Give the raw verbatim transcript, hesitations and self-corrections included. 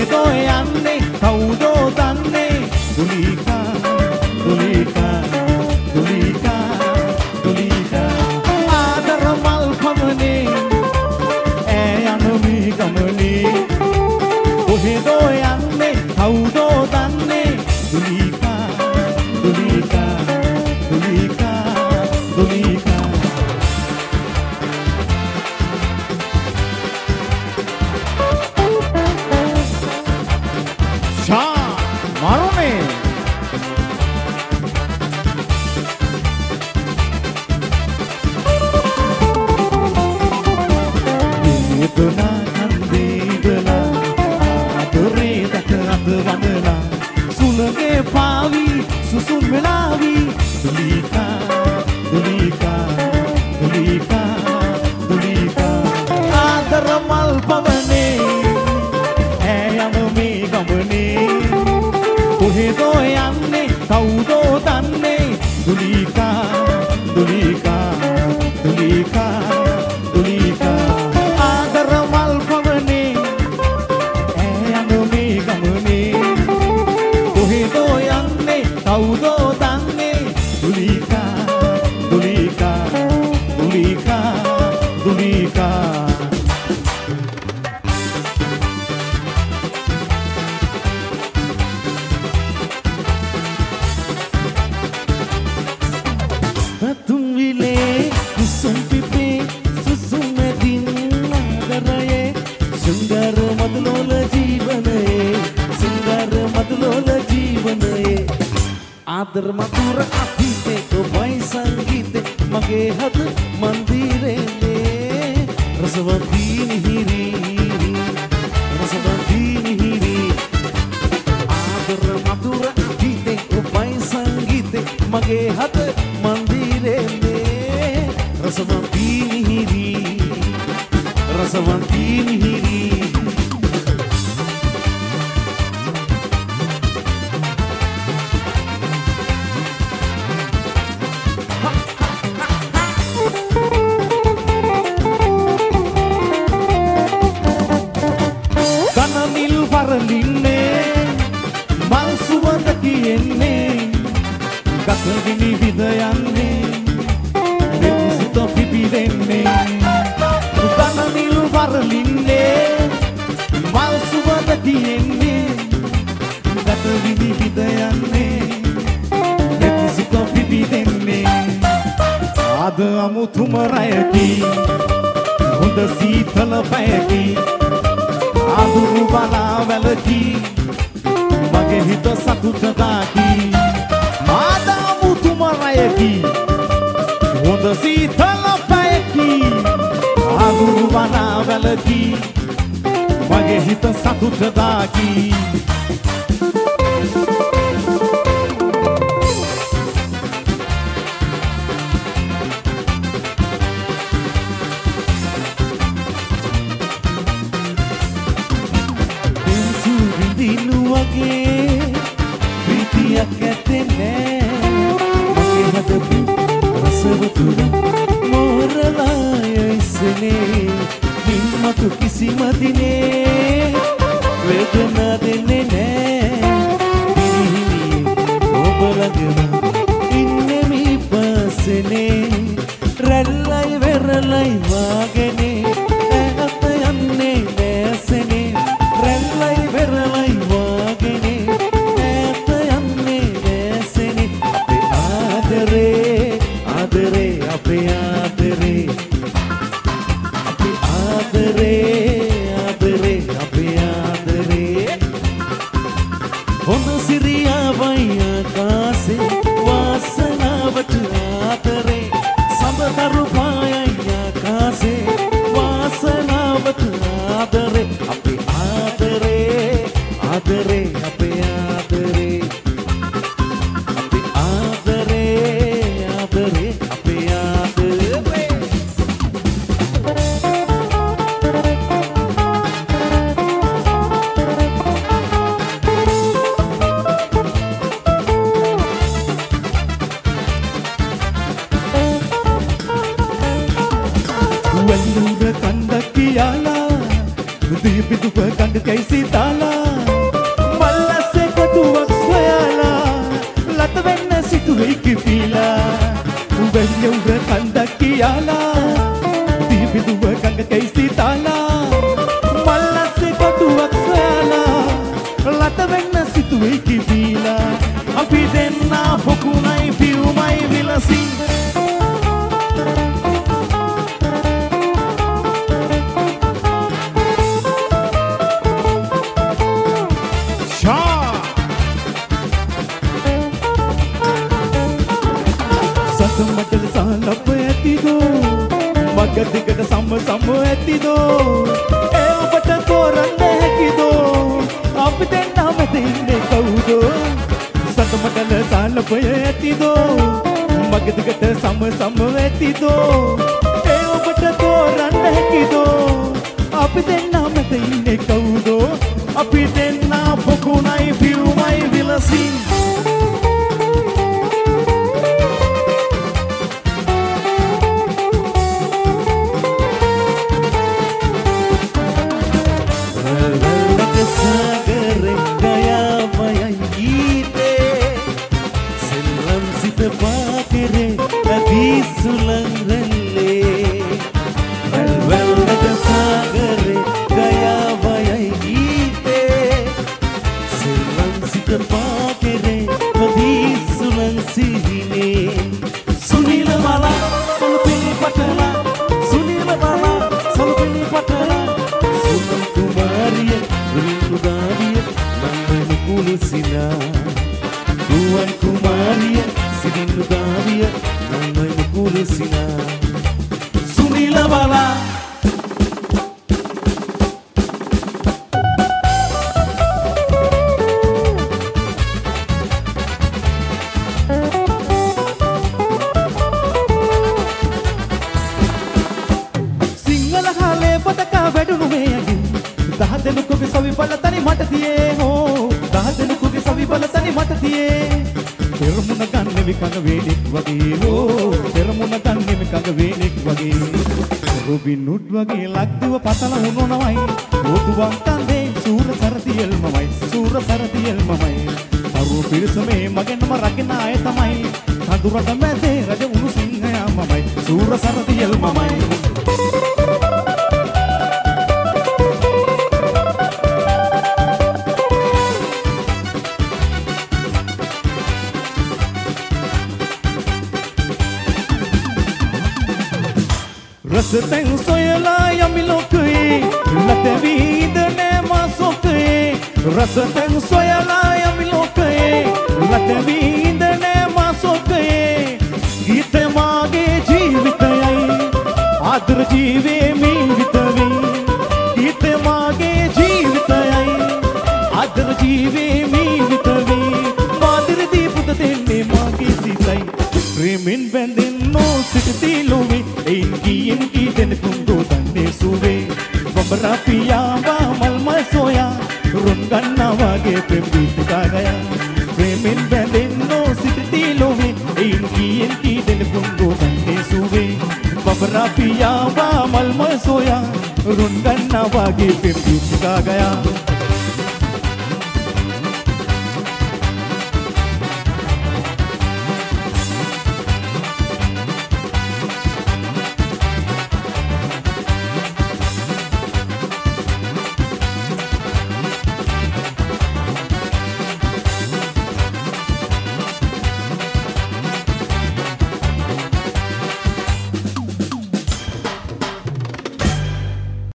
කොහෙදෝ යන්නේ කවුදෝ දන්නේ දුලීකා දුලීකා දුලීකා දුලීකා ආදර මල් පමනේ ඈ යන මේ ගමනේ කොහෙදෝ යන්නේ කවුදෝ දන්නේ දුලීකා දුලීකා දුලීකා දුලීකා ශා මරුනේ දුනා කන්දේදලා ආදරේ දකරත් වන්දනා සුලගේ පාවි සුසුම් වෙලාවි දුලීකා දුලීකා දුලීකා දුලීකා ආදර මල් පවනේ ඈ යන මේ ගමනේ කොහෙදෝ යන්නේ කවුදෝ දන්නේ දුලීකා දුලීකා දුලීකා දුලීකා ආදර මල් පවනේ ඈ යන මේ ගමනේ කොහෙදෝ යන්නේ කවුදෝ දන්නේ දුලීකා දුලීකා දුලීකා දුලීකා Patung vile kusum pipe susum medin nadaraye sundar madlola jeevanaye sundar madlola jeevanaye आदर मधुर अतीते कोई संगीते मगे हद मंदिरे में रसवती निहिरी रसवती निहिरी आदर मधुर अतीते कोई संगीते मगे हद मंदिरे में रसवती निहिरी रसवती निहिरी මල් සුවඳ කියෙන්නේ ගතගිනි විද යන්නේ මෙසිත පිපිදෙන්නේ උදන නිල් වරලින්නේ මල් සුවඳ කියෙන්නේ ගතගිනි විද යන්නේ මෙසිත පිපිදෙන්නේ ආද අමුතුම රැයකි හොඳ සීතල පැයකි ආදුරු බලා වැලකි මගේ හිත සතුට දාකි ආදාමුතුම රයකි හොඳ සීතල පැයකි ආදුරු බලා වැලකි මගේ හිත සතුට දාකි ප්‍රීතියක් ඇත්තේ නෑ මගේ හදපු රසවතුර මෝරලා යයිසනේ හිම්මතු කිසිම දිනේ වේදනා දෙන්නේ නෑ පිරිහිමියේ ඔබ ළඟම ඉන්නේ මී පස්සනේ රැල්ලයි වෙරළයි වාගනේ ඈත යන්නේ නැසනේ රැල්ලයි වෙරළයි වාගනේ आदरे अपे आदरे अपे आदरे आदरे अपे आदरे होन सिरिया वैया कासे वासनावट आदरे सबदरु पाया कासे वासनावट आदरे अपे आदरे आदरे अपे आदरे When you the kanda kiala, do you be the work and the case itala? සිතුවේ කිපිලා උඹෙන් උඹ කන්දක් කියලා දීපිදුව ගඟ කැයිසි තාලා මල්ලස්සේ කොටුවක් සොයාලා ලත වෙන්න සිතුවේ කිපිලා අපි දෙන්නා පොකුණයි පියුමයි විලසින් සතුමටල සාලප ඇතිදෝ මග දිගට සම සම ඇතිදෝ ඒ ඔබට තෝරන්න හැකිදෝ අපි දෙන්නම දෙන්නේ කවුදෝ සතුමටල සාලප ඇතිදෝ මග දිගට සම සම ඇතිදෝ ඒ ඔබට තෝරන්න හැකිදෝ අපි දෙන්නම දෙන්නේ කවුදෝ අපි දෙන්නා පොකුණයි පියුමයි විලසින් Tuan Kumaria, Sidinu Gavia, Nanai Nukulisina, Sunila Bala. Singala hale pataka vedunu meyagi, dahadenu ko bisavi palatani matatiye ho. දහදෙනෙකුගේ සවි බලතනි මට තියේ පෙරමුණ ගන්න විකඟ වේනෙක් වගේ හෝ පෙරමුණ ගන්න විකඟ වේනෙක් වගේ රොබින් හුඩ් වගේ ලක්දිව පතල වුණොනවයි ඕතුවන් කන්දේ සූර සරතියෙල්මමයි සූර සරතියෙල්මමයි අරු පිරිසමේ මගෙන්ම රකින අය තමයි කඳුරට මැදේ රජ උණු සිංහයා මමයි සූර සරතියෙල්මමයි Rasateng soyala yami lokye latevi idne masokye Rasateng soyala yami lokye latevi idne masokye Gite mage jeevitayai adar jeeve me vitavi Gite mage jeevitayai adar jeeve me vitavi Madir deeputa denne mage sitai Premin bendinno sititi lovi Einki enki den kundo danne suve Babra piya wa malma soya Run ganna wage prem geet ga gaya Premin bendinno sititi lovi Einki enki den kundo danne suve Babra piya wa malma soya Run ganna wage prem geet ga gaya